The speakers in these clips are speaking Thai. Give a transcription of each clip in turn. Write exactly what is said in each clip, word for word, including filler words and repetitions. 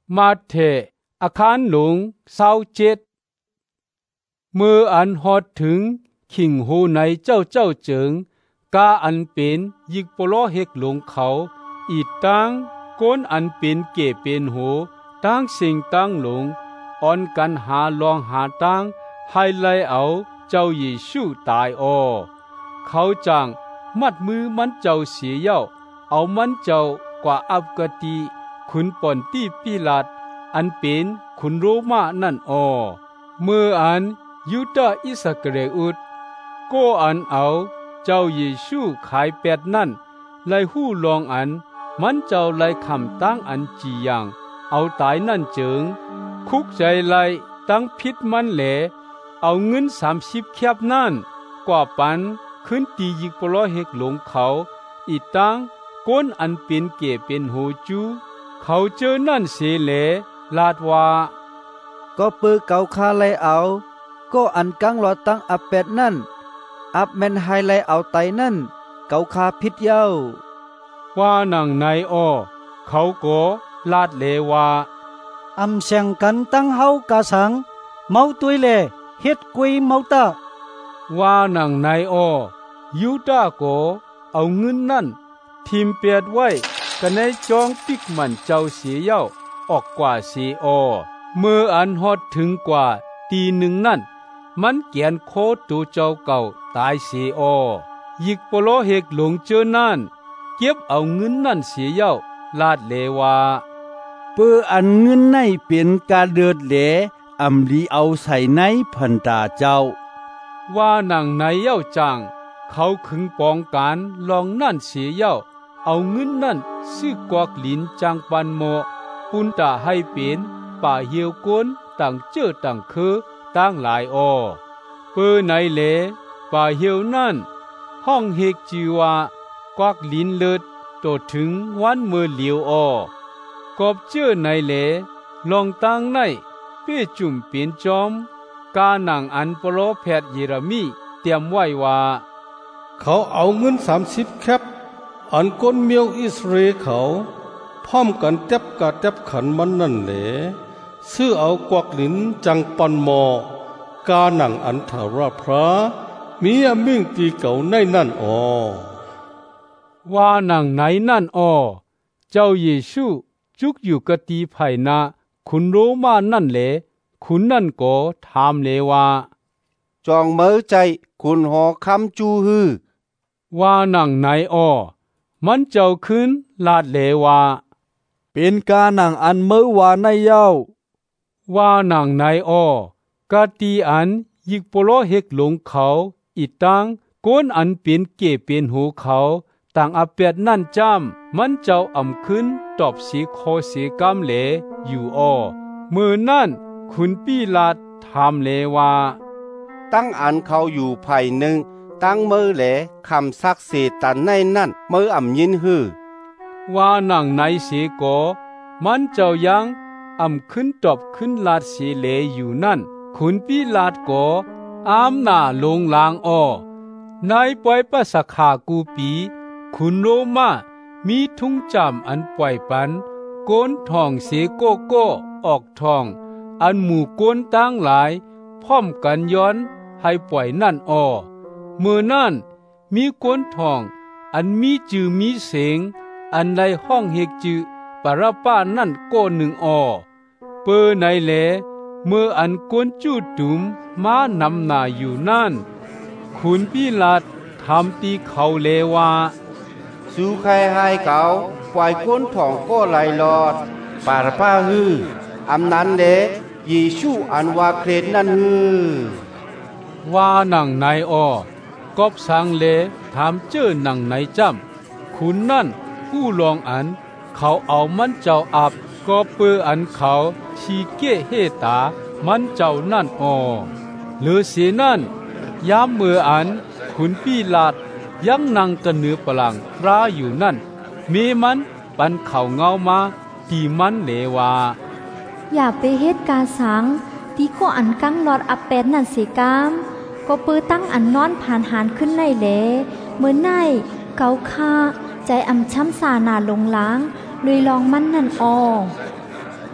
มาเถอาคารหลงเศร้าเจ็ดเมื่ออันฮอดถึงขิงโหในเจ้าเจ้าเจิงกาอันเป็นยิกปลอเฮกหลงเขาอีตังก้นอันเป็นเก๋เป็นโหตั้งสิ่งตั้งหลงอ่อนกันหาลองหาตั้งให้ไล่เอาเจ้าเยซูตายออเขาจังมัดมือมันเจ้าเสียเย้าเอามันเจ้ากว่าอับกติขุนปอนตี้ปิลาตอันเป็นขุนโรมานั่นออเมื่ออันยูดาอิสกเรอุดก็อันเอาเจ้าเยซูขายแปดนั่นไล่หู้ลองอันมันเจ้าไล่คำตั้งอันจีอย่างเอาตายนั่นเจิงคุกใจไล่ตั้งพิษมันแหลเอาเงินสามสิบแคบนั่นกว่าปันขึ้นตียิกปลอเฮกหลงเขาอีตังก้นอันเป็นเก๋เป็นโหจูเขาเจอนั่นเสแหลลาดว่าก็ปือเก่าคาไลเอาก็อันกังหลอตั้งอับเป็ดนั่นอับแม่นไฮไลเอาไตนั่นเก่าคาพิษเย้าว่านังในอ้อเขาก็ลาดเลว่าอำเสียงกันตั้งเฮากะสังเมาตุยเลเฮ็ดกุยเมาตาว่านังในอ้อยูดาก็เอาเงินนั่นทิมเปียดไว้กันในจองปิกมันเจ้าเสียเย้าออกกว่าเสียออเมื่ออันฮอดถึงกว่าตีหนึ่งนั่นมันเกียนโคตูเจ้าเก่าตายเสียออยิกปโลเฮกหลงเจอนั่นเก็บเอาเงินนั่นเสียเย้าลาดเลว่าเปื้ออันเงินในเป็นกาเดือดแหลอำลีเอาใส่ในพันตาเจ้าว่านังในเย้าจังเขาขึงปองการลองนั่นเสียเย้าเอาเงินนั่นซื้อกวกลินจังปันโมปุนตาให้เป็นป่าเหี่ยวก้นต่างเจอต่างคือตั้งหลายออเปื้อในเหลป่าเหี่ยวนั่นห้องเฮกจีวากวักลินเลิดโตถึงวันเมื่อเหลียวออกอบเจอในเหลลองตั้งในเป้จุ่มเปลี่ยนจอมกาหนังอันโปรแพทย์เยเรมีเตรียมไว้ว่าเขาเอาเงินสามสิบแคปอันก้นเมียวอิสราเอลเขาพร้อมกันเต็บกะเต็บขันมันนั่นแหละซื้อเอากวักลิ้นจังปันหมอกาหนังอันถาราพระมีอมิ่งตีเก่าในนั่นออว่าหนังไหนนั่นออเจ้าเยซูจุกอยู่กะตีไผ่นาขุนโรมานั่นแหละขุนนั่นก็ถามเลว่าจองเมื่อใจคุณหอคำจูฮือว่าหนังไหนออมันเจ้าขึ้นลาดเลว่าเป็นกาหนังอันเมื่อวานในเย้าว่าหนังไหนออกะตีอันยิกโปโลเฮกหลงเขาอีตังก้นอันเป็นเก๋เป็นหูเขาต่างอาเปียดนั่นจ้ำมันเจ้าอ่ำขึ้นตอบสีโคสีกำเหลอยู่อ้อมือนั่นคุณปีลาดถามเลว่าตั้งอันเขาอยู่ไผ่หนึ่งตั้งมือแหลคำซักเสตันในนั่นมืออ่ำยินฮือว่าหนังในเสโกมันเจ้ายังอ่ำขึ้นตอบขึ้นลาดเสเลอยู่นั่นคุณปีลาดโกอามหน้าลงลางอ้อนายปล่อยปัสขากูปีคุณโรมามีทุ่งจำอันปล่อยปันโกนทองเสโกโก้ออกทองอันหมู่โกนตั้งหลายพร้อมกันย้อนให้ปล่อยนั่นอ้อเมื่อนั่นมีโกนทองอันมีจือมีเสียงอันในห้องเฮกจือปาราป้านั่นโกหนึ่งอ้อเปอในแลเมื่ออันโกนจูดดุมมานำหน้าอยู่นั่นคุณพิลาตทำตีเขาเลว่าสู่ใครให้เขาปล่อยก้นถ่องก็ไหลหลอดปาราป้าฮืออำนั้นเดเยซูอันว่าเครดนั่นฮือว่าหนังในอ้อกอบสังเลถามเจอหนังในจำคุณนั่นผู้ลองอันเขาเอามันเจ้าอับก็เปืออันเขาชีเกเฮตามันเจ้านั่นอ้อหรือเสียนั่นยามเมื่ออันคุณปีลาดยังนั่งกันเนือปลังปลาอยู่นั่นมีมันปันเข่าเงามาตีมันเลว่าอย่าไปเฮ็ดกาสังที่ก็อันกังหลอดอับเป็ดนั่นสิกามก็ปือตั้งอันนอนผ่านหานขึ้นในเหลเมื่อไนเกาคาใจอำช้ำสาหนาลงล้างลุยลองมันนั่นออ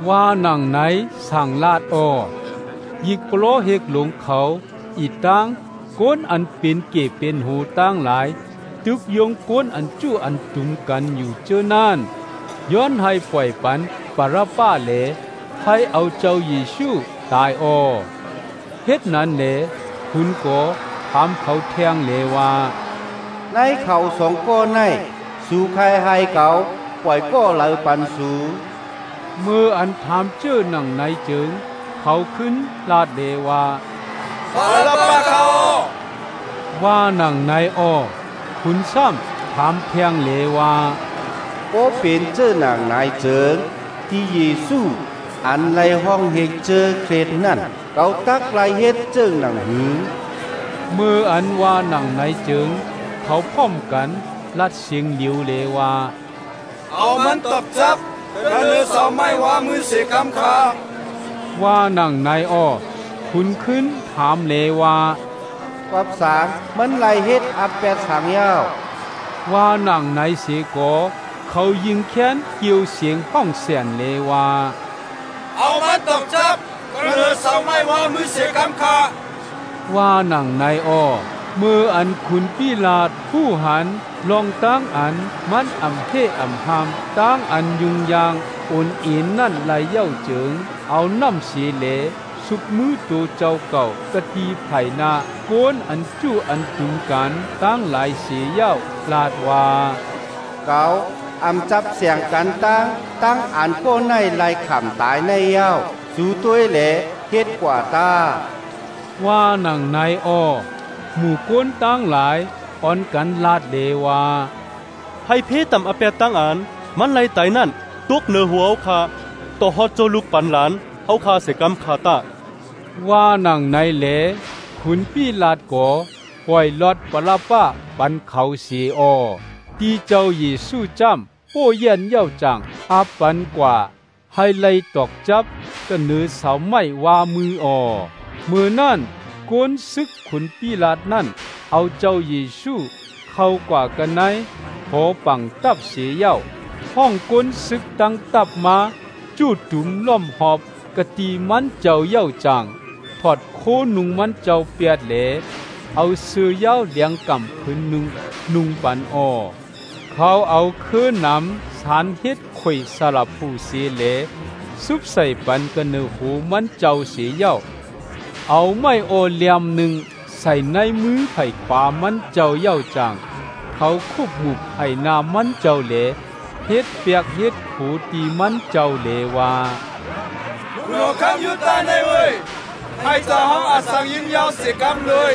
ว่าหนังไหนสั่งลาดออยิกโปโลเฮกหลงเขาอีตังก้นอันเป็นเก็บเป็นหูตั้งหลายตึกยงก้นอันจู้อันตุมกันอยู่เจอนั่นย้อนให้ปล่อยปันปารป้าเลให้เอาเจ้าเยซูตายออเฮ็ดนั้นเลคุณก็ถามเขาแทงเลว่าในเขาสองก้อนในสู่ใครให้เขาปล่อยก็ไหลปันสูเมื่ออันถามเจ้าหนังในจึงเขาขึ้นลาดเลว่าปาราป้าเขาว่าหนังในออคุณซ้ำถามแทงเลว่าก็เป็นเจ้าหนังนายเจิงที่เยซูอันในห้องเฮกเจอเครดนั่นเขาตักไลเฮ็ดเจิงหนังหือเมื่ออันว่าหนังในเจิงเขาพร้อมกันลัดเสียงเหลียวเลว่าเอามันตบจับกระเนือสาวไม่ว่ามือเสียกำคาว่าหนังในอ้อคุณขึ้นถามเลว่ากับสางมันไลเฮ็ดอับแปดสางยาวว่าหนังในเสกอเขายิงแค้นเกี่ยวเสียงห้องเสียนเลว่าเอามันตบจับกระเนือสาวไม่ว่ามือเสียกำคาว่าหนังในอ้อเมื่ออันคุณปิลาตผู้หันลองตั้งอันมันอำเทอำหามตั้งอันยุงยางอุ่นอินนั่นไหลเย้าเจิงเอาน้ำเสียเหลสุกมือตัวเจ้าเก่ากะตีไผ่นาโกนอันจู้อันตุมกันตั้งหลายเสียเย้าลาดว่าเกาอำจับเสียงกันตั้งตั้งอันโก้ในไหลขำตายในเย้าสู่ตัวเหลเฮ็ดกว่าตาว่าหนังในอ้อหมู่ก้นตั้งหลายอ่อนกันลาดเลว่าให้เพตำอเปตตั้งอันมันไหลไตนั่นตุกเนือหัวเอาคาต่อฮอดโจลูกปันหลานเอาคาเสกำคาตาว่าหนังในเลคุณพี่ลาดก่อปล่อยลอดปลาป้าปันเขาเสียออที่เจ้าเยซูจำโป้เย็นเย้าจังอาปันกว่าให้ไล่ตอกจับก็เนือเสาไม้ว่ามือออมือนั่นก้นซึกขุนปีลาดนั่นเอาเจ้าเยซูเข้ากว่ากันไหนพอปังตับเสียเย้าห้องก้นซึกตั้งตับมาจูดตุ่มล้อมหอบกะตีมันเจ้าเย้าจังถอดโคนุงมันเจ้าเปียดเหลเอาเสื้อเย้าเลี้ยงกำพื้นนุงนุงปันออเขาเอาคืนน้ำสารเฮ็ดข่อยสลับผู้เสียเหลซุบใส่ปันกันเนือหูมันเจ้าเสียเย้าเอาไม้โอเหลี่ยมหนึ่งใส่ในมือไผ่ขวามันเจ้าเย้าจังเขาคุบหุบไผ่นามันเจ้าเหลเฮ็ดเปียกเฮ็ดขูตีมันเจ้าเหลว่าคุณคำยุตาในเว้ยให้เจ้าห้องอาสังยิงยาวเสียกำเลย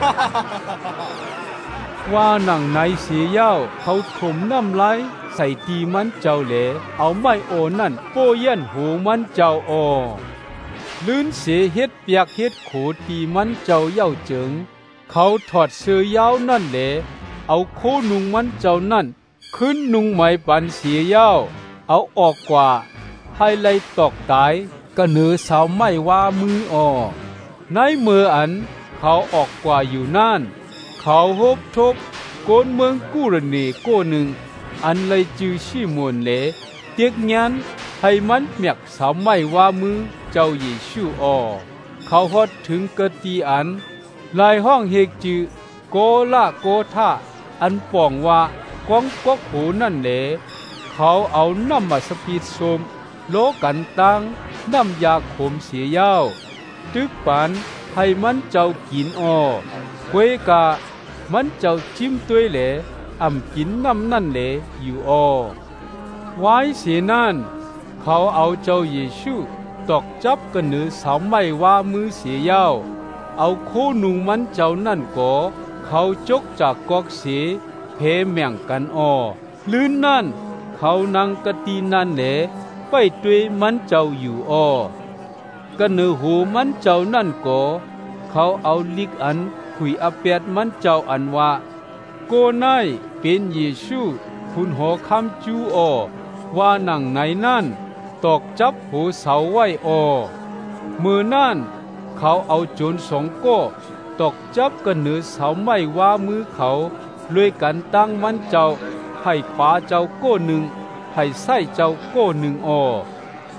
ว่าหนังในเสียเย้าเขาถมน้ำไหลใส่ตีมันเจ้าเหลเอาไม้โอนั่นโป้เย็นหูมันเจ้าออลื่นเสียเฮ็ดเปียกเฮ็ดโขตีมันเจ้าเย้าเจิงเขาถอดเสื้อยาวนั่นแหละเอาโคนุงมันเจ้านั่นขึ้นนุงไหมปันเสียเย้าเอาออกกว่าให้ไล่ตอกตายก็เนือสาวไม่ว่ามือออในมืออันเขาออกกว่าอยู่นั่นเขาฮบทบโกนเมืองกุรณีโกหนึ่งอันเลยจือชิมวนเลเตียกยันให้มันเมียกสาวไม่ว่ามือเจ้าเยซูออเขาฮอดถึงกะตีอันลายห้องเฮกจือโกละโกท่าอันป่องว่ากองกอกหูนั่นแหละเขาเอาน้ำมาสปีดสมโลกันตังน้ำยาขมเสียยาวตึกปันให้มันเจ้ากินออเวกามันเจ้าจิ้มตัวแหละอ่ำกินน้ำนั่นแหละอยู่ออไว้เสียนั่นเขาเอาเจ้าเยซูตอกจับกันเนือสาวไม่ว่ามือเสียยาวเอาโคนุงมันเจ้านั่นก็เขาจกจากกอกเสียเพแม่งกันออลื่นนั่นเขานั่งกะตีนั่นแหละไปด้วยมันเจ้าอยู่ออกันเนือหูมันเจ้านั่นก็เขาเอาลิกอันคุยอเปียดมันเจ้าอันว่าโกนายเป็นเยซูคุณหอคำจูออว่าหนังไหนนั่นตอกจับหูเสาไว้ออมือนั่นเขาเอาโจรสองก้อตอกจับกันเนือเสาไม่ว่ามือเขาเลยกันตั้งมันเจ้าให้ขวาเจ้าก้อหนึ่งให้ไส้เจ้าก้อหนึ่งออโก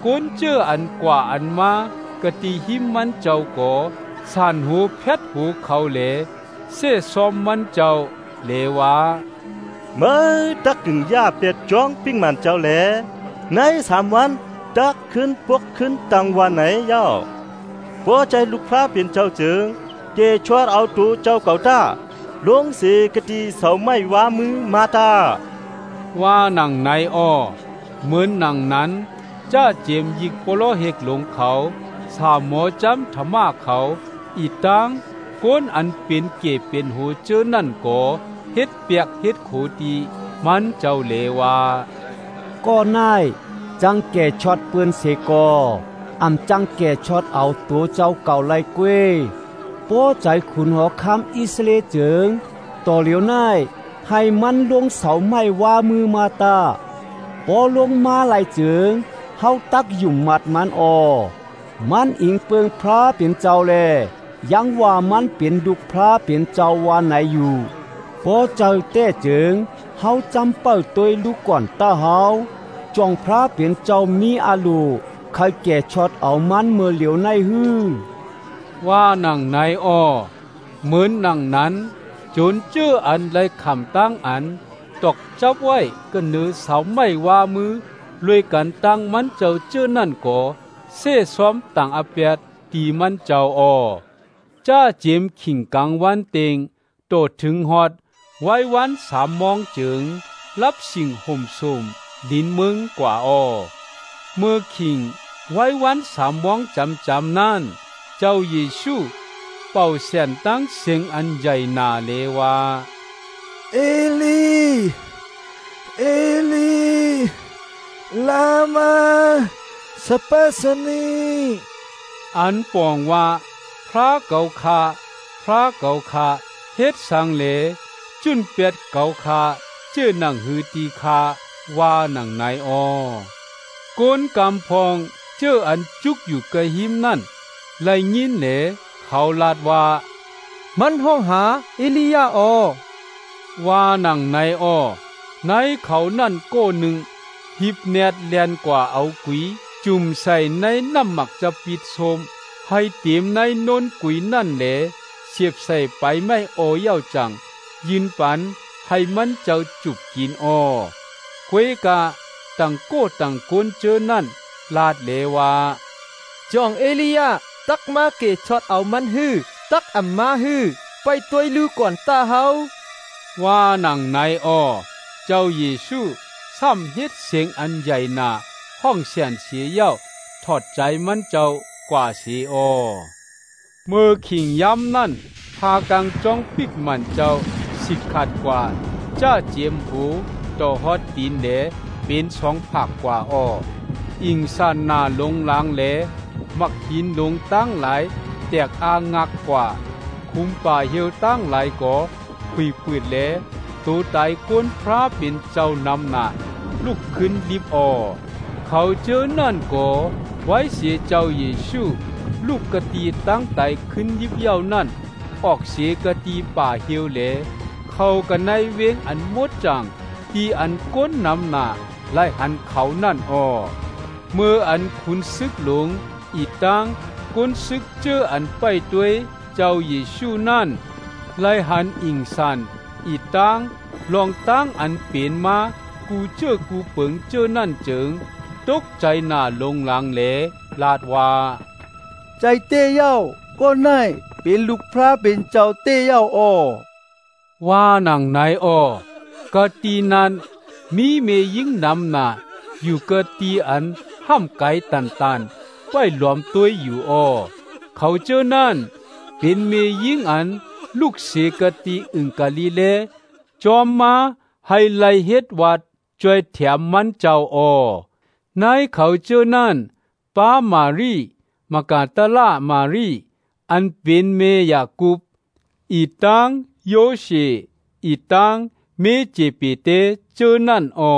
ก้นเจออันกว่าอันมากะตีหิมมันเจ้าก็สานหูเพชรหูเขาเลเสซอมมันเจ้าเลวาเมื่อตักกึ่งยาเป็ดจ้องปิ้งมันเจ้าแลในสามวันตักขึ้นปกขึ้นตังวันไหนย่อพอใจลูกพระเป็นเจ้าจึงเกชวดเอาตัวเจ้าเก่าตาลงเสกตีเสาไม้วามือมาตาว่าหนังในอ้อเหมือนหนังนั้นจ้าเจมยิกโปโลเฮกหลงเขาสามหมอจำธรรมะเขาอีตังก้นอันเป็นเก็บเป็นหูเจอนั่นก็เฮ็ดเปียกเฮ็ดโขตีมันเจ้าเลวาก็นายจังแก่ช็อตปืนเสกออำจังแก่ช็อตเอาตัวเจ้าเก่าไล่กวยป้อใจขุนหอคำอิสเลเจิงต่อเหลียวนายให้มันลงเสาไม้ว่ามือมาตาพอลงมาไหลเจิงเฮาตักยุ่มมัดมันออมันอิงเปิงพระเป็นเจ้าแลยังว่ามันเป็นดุกพระเป็นเจ้าว่าไหนอยู่พอเจ้าเต้เจิงเฮาจำเป้าตัวลูกก่อนตาเฮาจองพระเป็นเจ้ามีอาลูใครแก่ช็อตเอามันเมื่อเหลียวในฮื้อว่าหนังในอ้อเหมือนหนังนั้นจนเจื้ออันไรคำตั้งอันตกจับไว้ก็เนื้อเสาไม่ว่ามือลวยกันตั้งมันเจ้าเจื้อนั่นก็เซ่ซ้อมต่างอาเปียดตีมันเจ้าอ้อจ้าเจมขิงกังวันเต็งโตถึงฮอดไว้วันสามมองจึงรับสิ่งห่มสุ่มดินเมืองกว่าอ้อเมื่อขิงไว้วันสามมองจำจำนั่นเจ้าเยซูเป่าเสียนตั้งเสียงอันใหญ่นาเลวาเอลีเอลีลามาสเปสนีอันปองว่าพระเก่าคาพระเก่าคาเฮ็ดสังเลจุนเป็ดเก่าคาเจ้าหนังหือตีคาว่าหนังนายออโกนกำพองเจ้าอันจุกอยู่กะหิมนั่นไลยินเหลเขาลาดว่ามันห้องหาเอลียาออว่าหนังนายออในเขานั่นโก้หนึ่งหิบแนดเลียนกว่าเอากุยจุ่มใส่ในน้ำหมักจะปิดโสมให้เตรียมในโนนกุยนั่นเหลเสียบใส่ไปไม่โอเย่าจังยินปันให้มันเจ้าจุบกินออควยกะตั้งโก้ตั้งโกนเจอนั่นลาดเลวาจองเอลียาตักมาเกช็อตเอามันฮื้อตักอัมมาฮื้อไปตัวลูกก่อนตาเฮาว่าหนังนายอ้อเจ้าเยซูซ้ำเฮ็ดเสียงอันใหญ่นาห้องเสียนเสียเย้าถอดใจมันเจ้ากว่าเสียอเมื่อขิงย้ำนั่นพากังจ้องปิกมันเจ้าสิขาดกว่าจ้าเจียมหูต่อฮอดตีนเหลเป็นสองผักกว่าอ้ออิงสานนาลงล้างเหลมักหินลงตั้งหลายแตกอางักกว่าคุมป่าเหี่ยวตั้งหลายก่อคุยปืดเหลตัวตายก้นพระเป็นเจ้านำหน้าลุกขึ้นรีบออเขาเจอนั่นก็ไว้เสียเจ้าเยซูลูกกะตีตั้งไตขึ้นยิบเย้านั่นออกเสียกะตีป่าเหี่ยวเหลเขากันในเวงอันมดจังที่อันก้นนำหน้าไล่หันเขานั่นออเมื่ออันคุณซึกหลงอีตังก้นซึกเจออันไปด้วยเจ้าเยซูนั่นไล่หันอิงสันอีตังลองตั้งอันเปลี่ยนมากูเจอกูเปิงเจอนั่นเจิงตกใจหน้าลงหลังเหลลาดว่าใจเต้เย้าก็นายเป็นลูกพระเป็นเจ้าเต้เย้าออว่าหนังนายออกะตีนั้นมีเมยิงนำหน้าอยู่กะตีอันห้ามไกตันตันไว้หลอมตัวอยู่ออเขาเจอนั่นเป็นเมยิงอันลูกเสกะตีอึงกะลีเลจอมมาให้ไลเฮ็ดวัดช่วยแถมมันเจ้าออนายเขาเจอนั่นป้ามารีมากาตลามารีอันเป็นเมยากุบอีตังโยเชอีตังเมเจเปเตเจอนั่นออ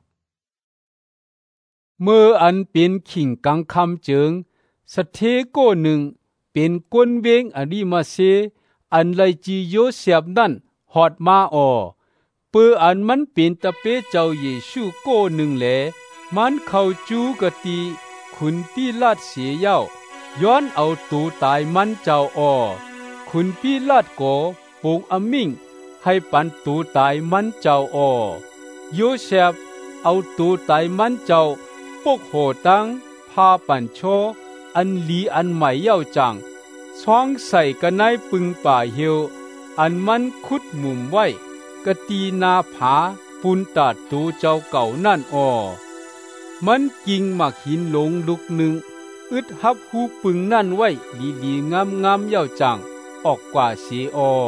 เมื่ออันเป็นขิงกังคำเจิงสเทโกหนึ่งเป็นกวนเวงอดีมาเซอันไลจีโยเสียบนั่นหอดมาออเปืออันมันเป็นตะเปเจ้าเยซูโกหนึ่งแหลมันเข้าจูกะตีคุขุนปีลาดเสียเย้าย้อนเอาตูตายมันเจ้าอ้อขุนปีลาดโกปงอมิงให้ปันตูตายมันเจ้าอ้อโยเซฟเอาตูตายมันเจ้าปกโหตังพาปันโชอันลีอันใหม่เย้าจังช่องใส่กันในปึงป่าเหียวอันมันคุดมุมไว้กะตีนาผาปุนตาดตูเจ้าเก่านั่นอ้อมันกิ่งหมักหินหลงลุกหนึ่งอึดฮับหูปึงนั่นไว้ลีลีงามงามเย้าจังออกกว่าเสียอ้อ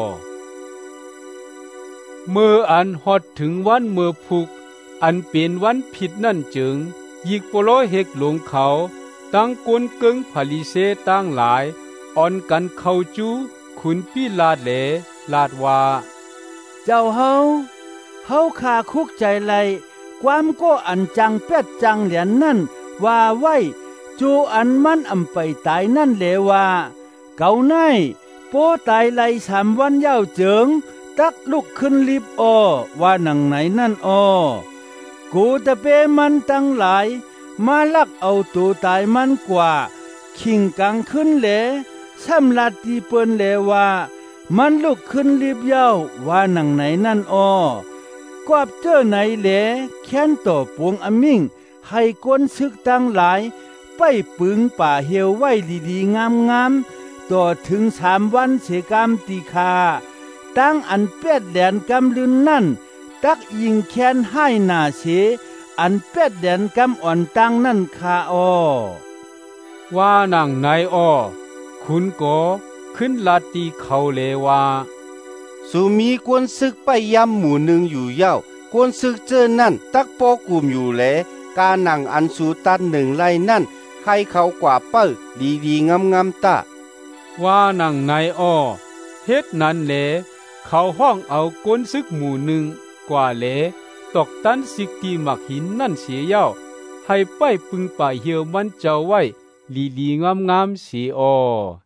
เมื่ออันฮอดถึงวันเมื่อพุกอันเป็นวันผิดนั่นจึงยิกโปโลเฮกหลงเขาตั้งกวนเกิงผลิเซตั้งหลายอ่อนกันเข้าจูขุนปีลาดแหลลาดว่าเจ้าเฮาเฮาขาคุกใจไหลความก็อันจังเป็ดจังเหรียญนั่นว่าไว้จูอันมันอำไปตายนั่นแหลว่าเก่าไนโปตายไหลสามวันยาวเจิงตักลุกขึ้นรีบอ้อว่าหนังไหนนั่นอ้อกูตะเปมันตั้งหลายมาลักเอาตัวตายมันกว่าขิงกังขึ้นแหลซ้ำลาตีเปิ้นแหลว่ามันลุกขึ้นรีบยาวว่าหนังไหนนั่นอ้อกวบเจ้อไหนแหลแค้นต่อปวงอมิงให้ก้นซึกตั้งหลายไปปึงป่าเหียวไว้ดีๆงามๆต่อถึงสามวันเสกามตีคาตั้งอันเป็ดแดนกำลืนนั่นตักยิงแค้นให้หน้าเสอันเป็ดแดนกำอ่อนตั้งนั่นคาอ้อว่าหนังไหนอ้อคุณก็ขึ้นลาตีเขาเลว่าสุมีกวนศึกไปยำหมู่หนึ่งอยู่เย้ากวนศึกเจอนั่นตักปอกลุ่มอยู่แลกาหนังอันสูตันหนึ่งไล่นั่นให้เขากว่าเป้อดีดีงามงามตาว่าหนังไหนอ้อเฮ็ดนั้นแหลเขาห้องเอากวนศึกหมู่หนึ่งกว่าแหลตอกตันสิกตีหมักหินนั่นเสียเย้าให้ไปปึงป่าเหียวมันเจ้าไว้ลีลีงามงามเสียอ้อ